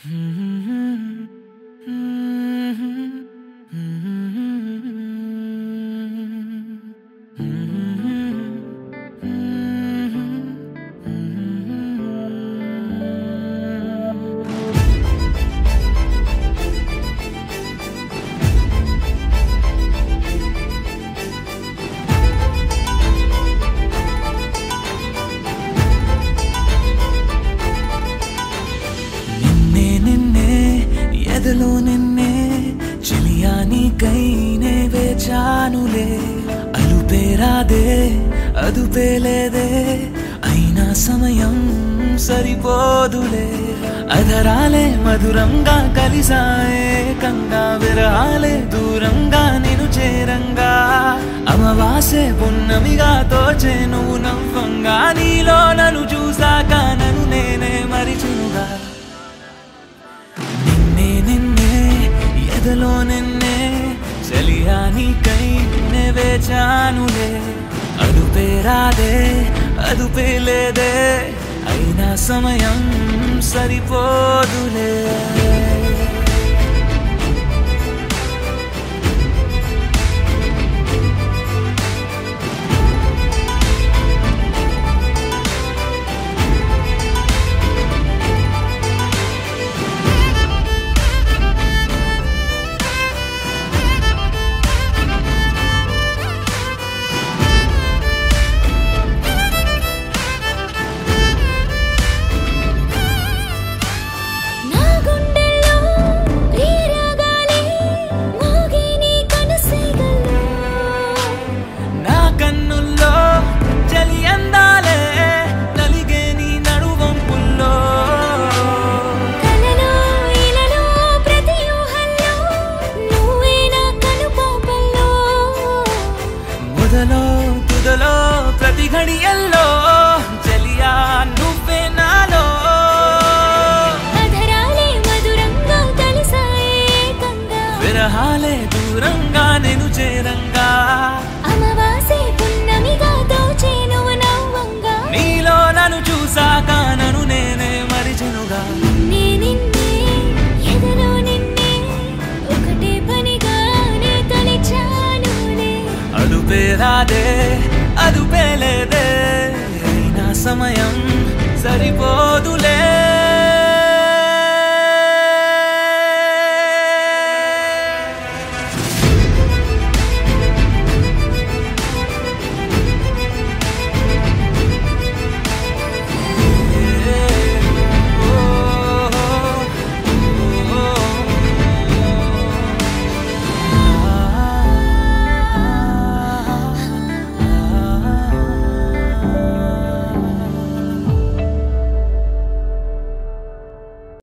ఎదలో నిన్నే చెలియా నీకైనే వేచానులే అలుపేరాదే అదుపేలేదే అయినా సమయం సరిపోదులే అధరాలే మధురంగా కలిసాయే కంగా విరహాలే దూరంగా నిన్ను చేరంగా అమవాసే పున్నమిగా తోచే నువ్వు నవ్వంగా నీలో నన్ను చూసాక నన్ను నేనే మరిచునుగా ఎదలో నిన్నే చెలియా నీకైనే వేచానులే అదుపేరాదే అదుపేలేదే అయినా సమయం సరిపోదులే తుదలో ప్రతి ఘడియల్లో చెలియా నువ్వే నాలో అధరాలే మధురంగా కలిసాయే కంగా విరహాలే దూరంగా నేను చేరంగా అమవాసే పున్నమిగా దోచే నువ్వు నవ్వంగా నీలో నన్ను చూసాక నన్ను నేనే మరిచెనుగా నిన్నే ఎదలో నిన్నే ఒకటే పనిగానే తలిచానులే అదుపేరాదే అదుపేలేదే అయినా సమయం సరిపోదులే